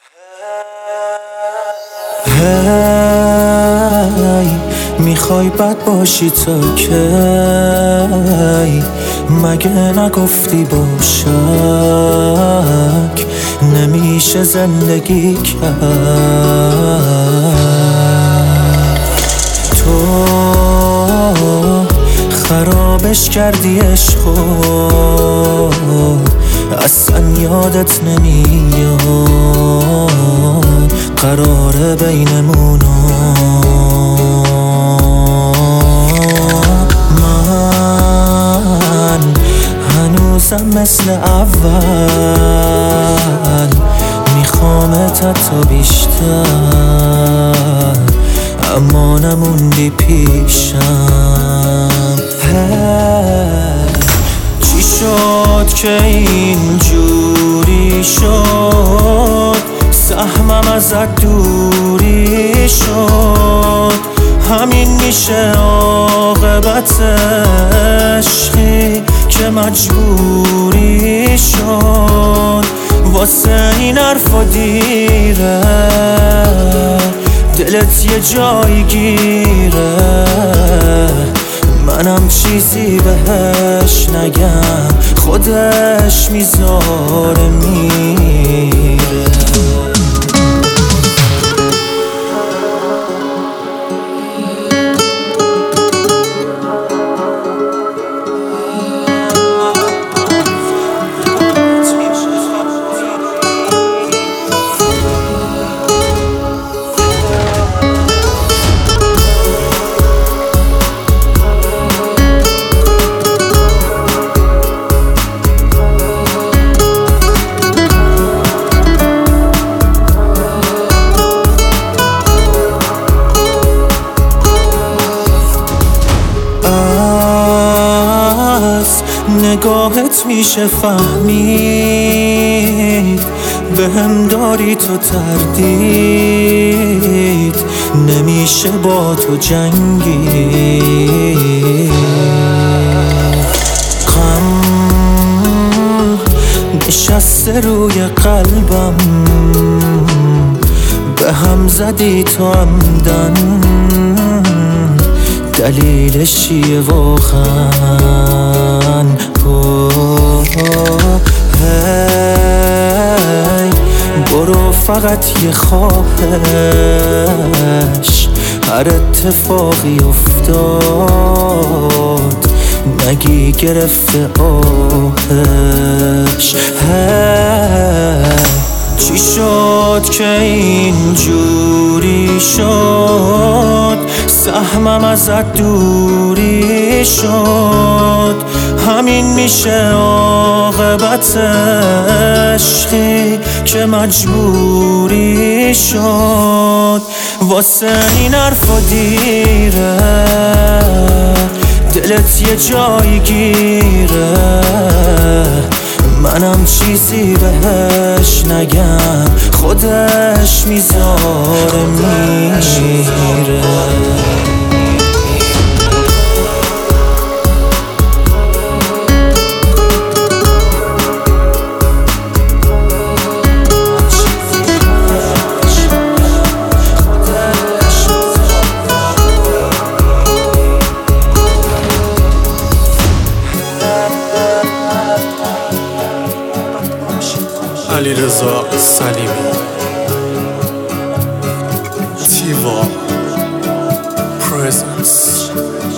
هی میخوای بد باشی تا کی؟ مگه نگفتی با شک نمیشه زندگی کرد؟ تو خرابش کردی عشقو، اصلا یادت نمیاد قراره بینمونو. من هنوزم مثل اول میخوامت حتی بیشتر، اما نموندی پیشم. چی شد که اینجوری شد؟ سهمم ازت دوری شد، همین میشه عاقبت عشقی که مجبوری شد. واسه این حرفا دیره، دلت یه جایی گیره، منم چیزی بهش نگم خودش میذاره میره. نگاهت میشه فهمید بهم داری تو تردید، نمیشه با تو جنگید. غم نشسته روی قلبم، به هم زدی تو عمدن، دلیلش چیه واقعا؟ هی برو فقط یه خواهش، هر اتفاقی افتاد نگی گرفته آهش. چی شد که اینجوری شد؟ سهمم ازت دوری شد، همین میشه عاقبت عشقی که مجبوری شد. واسه این حرفا دیره، دلت یه جایی گیره، منم چیزی بهش نگم خودش میذاره میره. علیرضا سلیمی، تیوا پرزنس.